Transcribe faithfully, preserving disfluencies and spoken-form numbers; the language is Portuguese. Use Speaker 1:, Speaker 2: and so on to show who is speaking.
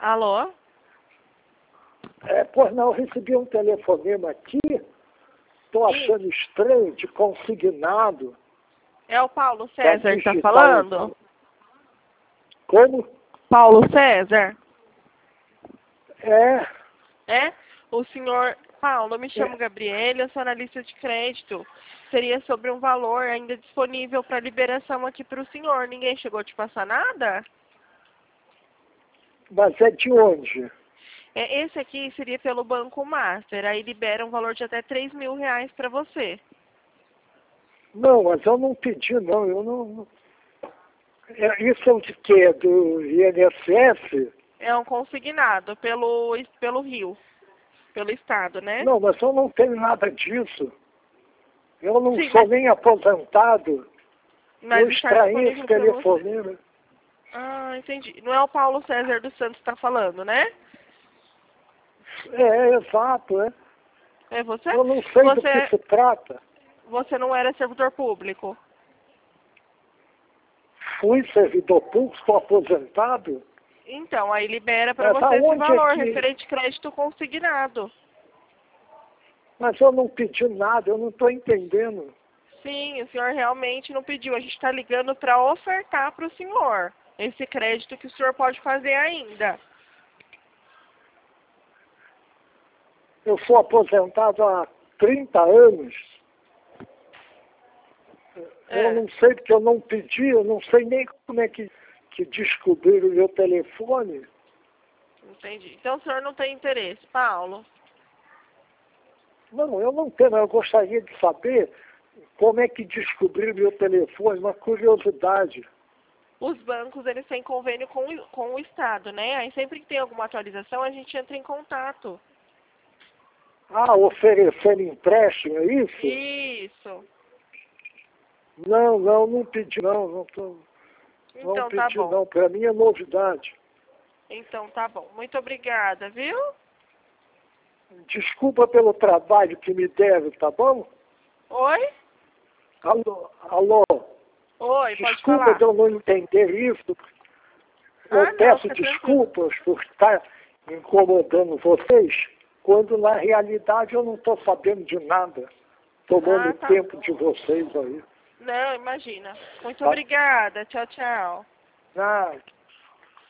Speaker 1: Alô?
Speaker 2: É, pois não, eu recebi um telefonema aqui, estou achando estranho, de consignado.
Speaker 1: É o Paulo César que está
Speaker 2: digital.
Speaker 1: falando?
Speaker 2: Como?
Speaker 1: Paulo César?
Speaker 2: É,
Speaker 1: É? O senhor... Paulo, eu me chamo
Speaker 2: É.
Speaker 1: Gabriela, eu sou analista de crédito. Seria sobre um valor ainda disponível para liberação aqui para o senhor. Ninguém chegou a te passar nada?
Speaker 2: mas é de onde?
Speaker 1: É, esse aqui seria pelo Banco Master. Aí libera um valor de até três mil reais para você.
Speaker 2: Não, mas eu não pedi, não. Eu não. não- É, isso é o de quê? Do I N S S?
Speaker 1: É um consignado pelo, pelo Rio, pelo Estado, né?
Speaker 2: Não, mas eu não tenho nada disso. Eu não
Speaker 1: Sim,
Speaker 2: sou
Speaker 1: mas,
Speaker 2: nem aposentado.
Speaker 1: mas
Speaker 2: Eu
Speaker 1: está
Speaker 2: extraí esse
Speaker 1: disponível para você.
Speaker 2: telefonema.
Speaker 1: Ah, entendi. Não é o Paulo César dos Santos que está falando, né?
Speaker 2: É, é exato, é.
Speaker 1: É você?
Speaker 2: Eu não sei do que
Speaker 1: Você,
Speaker 2: se trata.
Speaker 1: você não era servidor público?
Speaker 2: Fui servidor público, estou aposentado.
Speaker 1: Então, aí libera para
Speaker 2: Mas
Speaker 1: você esse
Speaker 2: aonde é
Speaker 1: valor,
Speaker 2: que...
Speaker 1: referente crédito consignado.
Speaker 2: Mas eu não pedi nada, eu não estou entendendo.
Speaker 1: Sim, o senhor realmente não pediu. A gente está ligando para ofertar para o senhor esse crédito que o senhor pode fazer ainda.
Speaker 2: Eu sou aposentado há trinta anos. Eu
Speaker 1: É,
Speaker 2: não sei porque eu não pedi, eu não sei nem como é que, que descobriram o meu telefone.
Speaker 1: entendi. Então o senhor não tem interesse, Paulo?
Speaker 2: Não, eu não tenho, mas eu gostaria de saber como é que descobriram o meu telefone, uma curiosidade.
Speaker 1: Os bancos, eles têm convênio com, o- com o Estado, né? Aí sempre que tem alguma atualização, a gente entra em contato.
Speaker 2: Ah, oferecendo empréstimo, é isso?
Speaker 1: Isso.
Speaker 2: Não, não, não pedi não, não, tô, não
Speaker 1: Então tá
Speaker 2: pedi
Speaker 1: bom.
Speaker 2: não, para mim é novidade.
Speaker 1: Então tá bom. Muito obrigada, viu?
Speaker 2: Desculpa pelo trabalho que me deram, tá bom?
Speaker 1: Oi?
Speaker 2: Alô, alô,
Speaker 1: Oi, pode
Speaker 2: desculpa
Speaker 1: falar.
Speaker 2: de eu não entender isso. Eu
Speaker 1: Ah, não,
Speaker 2: peço
Speaker 1: fica tranquilo.
Speaker 2: desculpas por estar incomodando vocês, quando na realidade eu não estou sabendo de nada, tomando
Speaker 1: Ah,
Speaker 2: o
Speaker 1: tá.
Speaker 2: tempo de vocês aí.
Speaker 1: Não, imagina. Muito
Speaker 2: Tá?
Speaker 1: obrigada. Tchau, tchau.
Speaker 2: Ah,